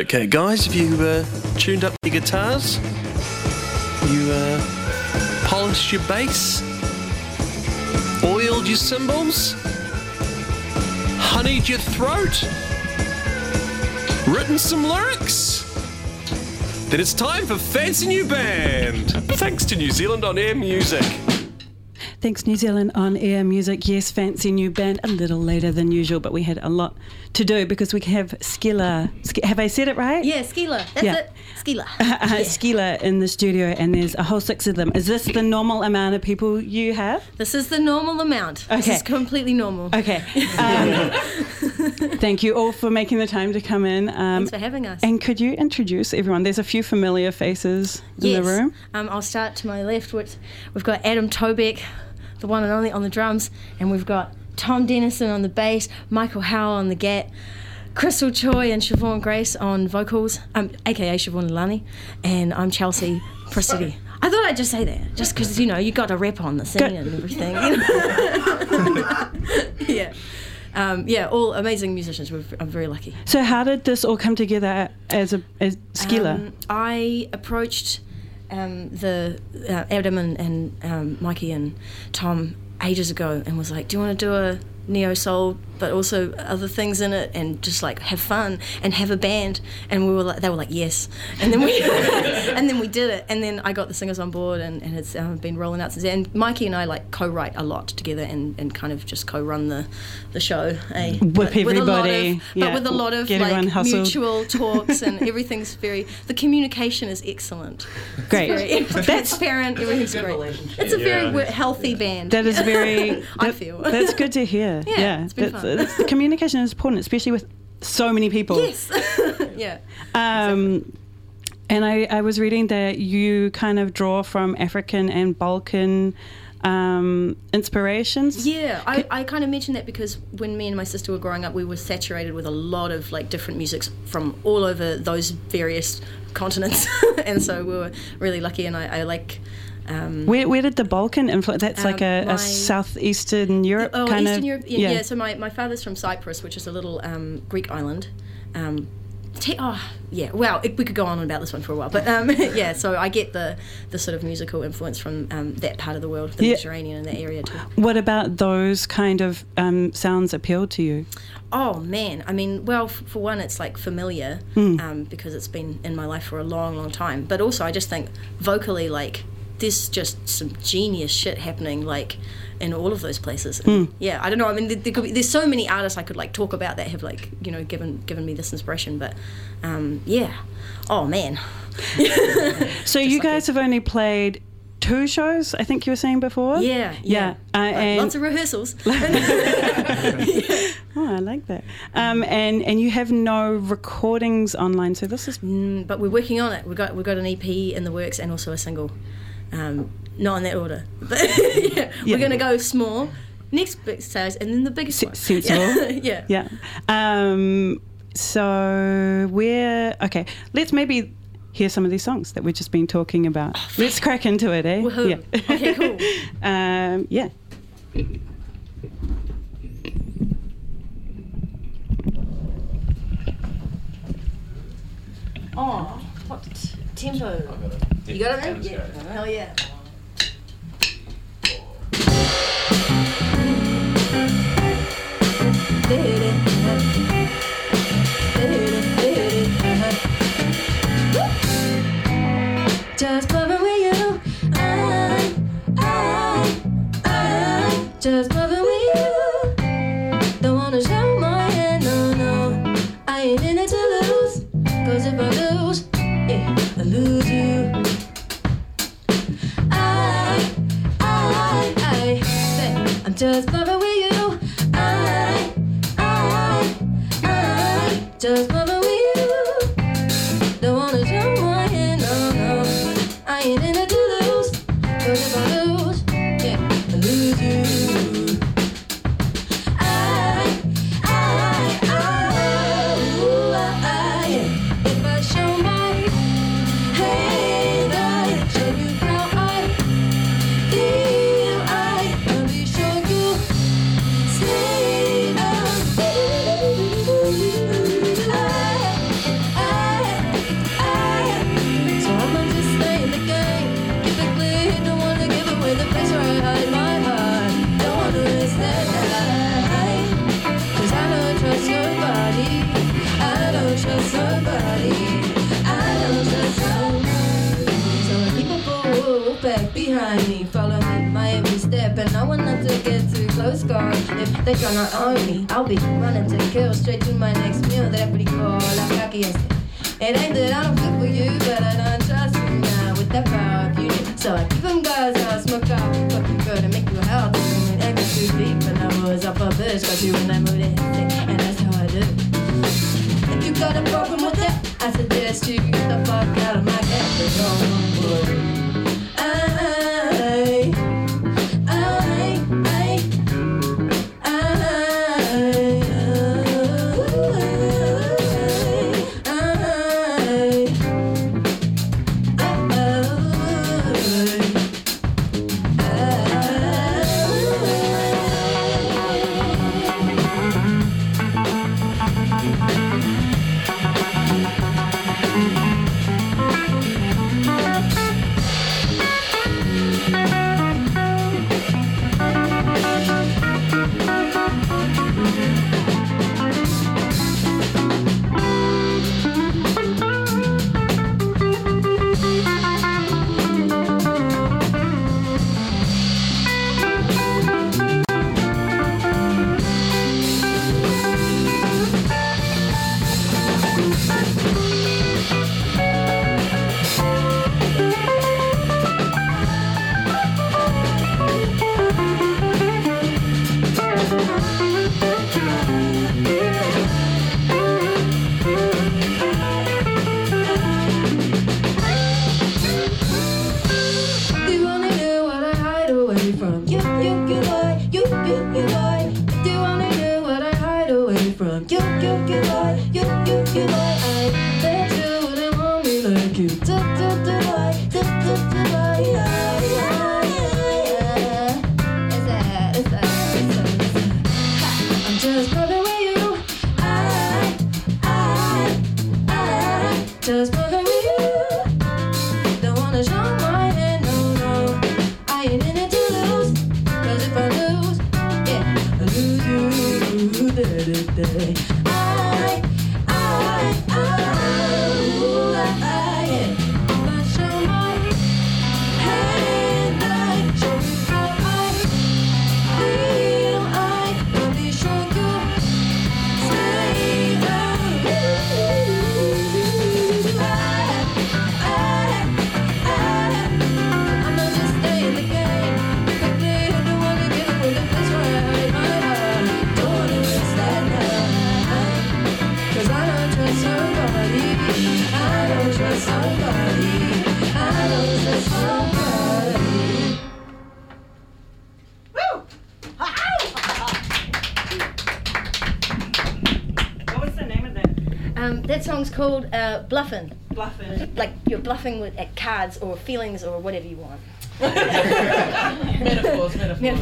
Okay, guys, have you tuned up your guitars? You polished your bass? Oiled your cymbals? Honeyed your throat? Written some lyrics? Then it's time for Fancy New Band. Thanks to New Zealand On Air Music. Thanks, New Zealand On Air Music. Yes, Fancy New Band, a little later than usual, but we had a lot to do because we have Skila. Have I said it right? Yeah, Skila. That's it. Skila. Skila in the studio, and there's a whole 6 of them. Is this the normal amount of people you have? This is the normal amount. Okay. This is completely normal. Okay. Thank you all for making the time to come in. Thanks for having us. And could you introduce everyone? There's a few familiar faces in the room. I'll start to my left. We've got Adam Tobeck, the one and only, on the drums, and we've got Tom Dennison on the bass, Michael Howell on the gat, Crystal Choi and Siobhan Grace on vocals, aka Siobhan Lani, and I'm Chelsea Prissity. I thought I'd just say that, just because, you know, you got a rep on the scene and everything. Yeah. All amazing musicians. I'm very lucky. So how did this all come together as Skila? I approached Adam and Mikey and Tom ages ago and was like, do you want to do a neo soul but also other things in it and just like have fun and have a band? And they were like yes, and then we did it, and then I got the singers on board, and it's been rolling out since then. And Mikey and I like co-write a lot together and kind of just co-run the show, with everybody, but with a lot of like mutual talks, and everything's the communication is excellent. Great. It's very transparent, everything's great. It's a very healthy band. That is very I feel that's good to hear. Yeah, it's been fun. The communication is important, especially with so many people. Yes. Yeah. And I was reading that you kind of draw from African and Balkan inspirations. Yeah, I kind of mentioned that because when me and my sister were growing up, we were saturated with a lot of like different musics from all over those various continents, and so we were really lucky. And I like. Where did the Balkan influence? That's like a southeastern Europe kind Eastern of. Europe. Yeah. So my father's from Cyprus, which is a little Greek island. Well, we could go on about this one for a while, but yeah. So I get the sort of musical influence from that part of the world, the Mediterranean and that area too. What about those kind of sounds appealed to you? Oh man, I mean, well, for one, it's like familiar because it's been in my life for a long, long time. But also, I just think vocally, like, there's just some genius shit happening, like, in all of those places. Yeah, I don't know. I mean, there's so many artists I could like talk about that have like, you know, given me this inspiration. But yeah, oh man. So you guys have only played 2 shows, I think you were saying before. Yeah. And lots of rehearsals. Oh, I like that. And you have no recordings online, so this is. But we're working on it. We've got an EP in the works and also a single. Not in that order, but we're going to go small, next big size, and then the biggest one. Sensible. Yeah. So okay. Let's maybe hear some of these songs that we've just been talking about. Let's crack into it, eh? Woohoo. Yeah. Okay, cool. Yeah. Oh, what tempo? You got it, man? Yeah. Hell yeah. Just moving with you. I just moving with you. Don't wanna show my hand, no. I ain't in it to lose. 'Cause if I lose, I lose you. behind me, follow me my every step, and I want not to get too close, cause if they tryna own me, I'll be running to kill, straight to my next meal that everybody call la cocky. It ain't that I don't fit for you, but I don't trust you now with that power of beauty. So I keep them guys out, smoke out, fucking good and make you healthy. And every too deep, and I was up a bitch, got you in that mood and that's how I do. If you got a problem with that, I suggest you get the fuck out of my campus. That song's called Bluffin'. Bluffin'. Like you're bluffing with at cards or feelings or whatever you want. Metaphors.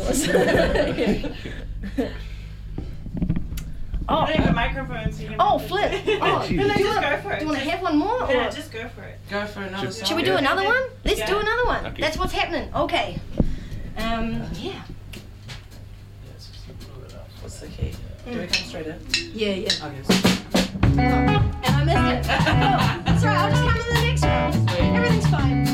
Oh, I have a microphone, so you can. Oh, flip. Oh, just go for it. Do you want to have one more? Or? Yeah, just go for it. Go for another song. Should we do another one? Let's do another one. Okay. That's what's happening. Okay. Yeah. What's the key? Do we come straight in? Yeah. Okay. And I missed it. Oh, that's right. I'll just come in the next one. Everything's fine.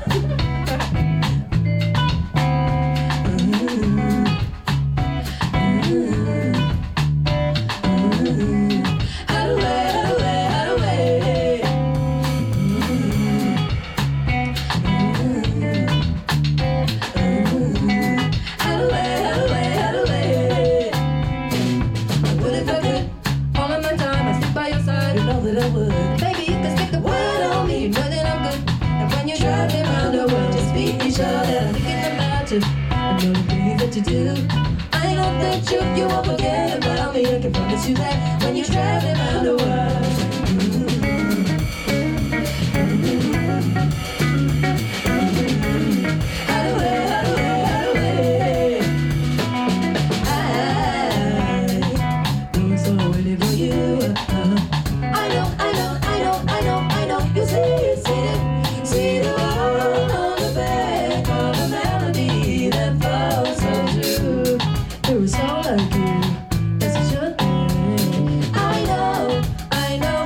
I know that you won't forget about me. I can promise you that when you're traveling around the world. I'm so ready for you. I know. You see the world on the back of the melody that falls so true. It was all like you, that's a sure thing. I know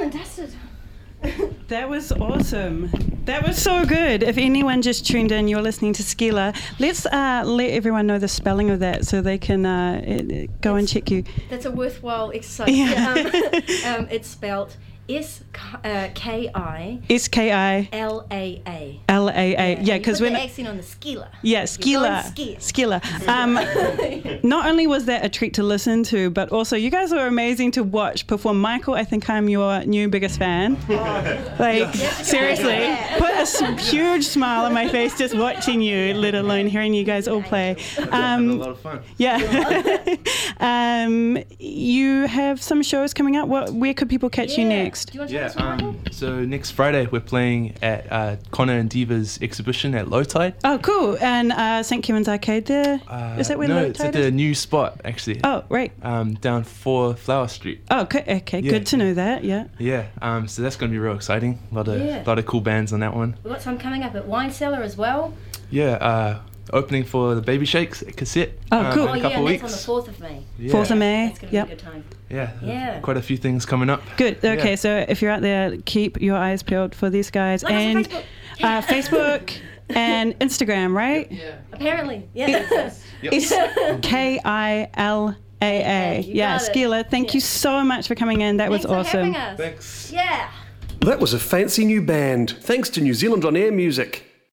and dusted. That was awesome. That was so good. If anyone just tuned in, you're listening to Skila. Let's let everyone know the spelling of that so they can go and check you. That's a worthwhile exercise. Yeah. It's spelled S-K-I S-K-I L-A-A. L-A-A. Yeah, because put when the accent on the Skila. yeah, You're going Skila. Not only was that a treat to listen to, but also you guys are amazing to watch perform. Michael, I think I'm your new biggest fan. Like, seriously, put a huge smile on my face just watching you, let alone hearing you guys all play. Having a lot of fun. Yeah. You have some shows coming up. Where could people catch you next? Do you want to tell us, Michael? So next Friday we're playing at Connor and Diva's exhibition at Low Tide. Oh, cool. And St. Kevin's Arcade there? Is that where No, Low it's Tide at is? the new spot actually. Oh, right. Down 4 Flower Street. Oh, okay. Yeah. Good to know that. Yeah. Yeah. So that's going to be real exciting. A lot Yeah. of cool bands on that one. We've got some coming up at Wine Cellar as well. Yeah. Opening for the Baby Shakes cassette. Oh, cool. In a Oh, couple yeah, weeks. and that's on the 4th of May. Yeah. 4th of May. That's going to Yep. be a good time. Yeah. Yeah. Quite a few things coming up. Good. Okay, Yeah. so if you're out there, keep your eyes peeled for these guys. Like us on and Facebook. Facebook and Instagram, right? Yeah. Apparently, yeah. S-K-I-L-A-A. You Yeah, got it. Skila, thank you Yeah. so much for coming in. That was Thanks for awesome. having us. Thanks. Yeah. That was a fancy new band. Thanks to New Zealand On Air Music.